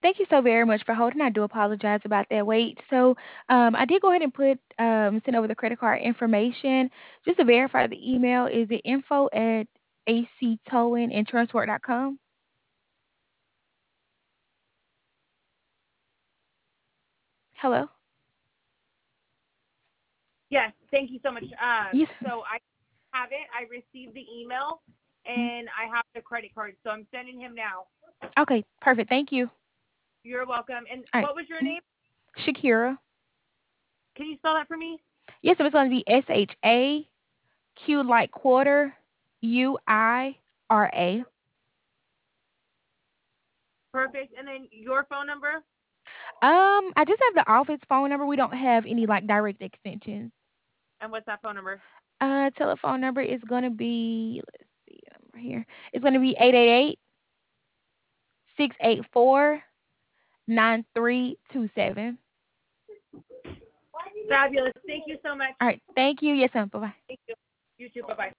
Thank you so very much for holding. I do apologize about that wait. So, I did go ahead and send over the credit card information. Just to verify the email, is it info at actowingandtransport.com? Hello? Yes, thank you so much. Yes. So I have it. I received the email Mm. and I have the credit card. So I'm sending him now. Okay, perfect. Thank you. You're welcome. And All right. what was your Mhm. name? Shakira. Can you spell that for me? Yes, so it's going to be SHAQ like quarter UIRA. Perfect. And then your phone number? I just have the office phone number. We don't have any like direct extensions. And what's that phone number? Telephone number is gonna be, let's see the number here. It's gonna be 888-684-9327. Fabulous. Thank you so much. All right, thank you. Yes, ma'am. Bye bye. Thank you. You too. Bye bye.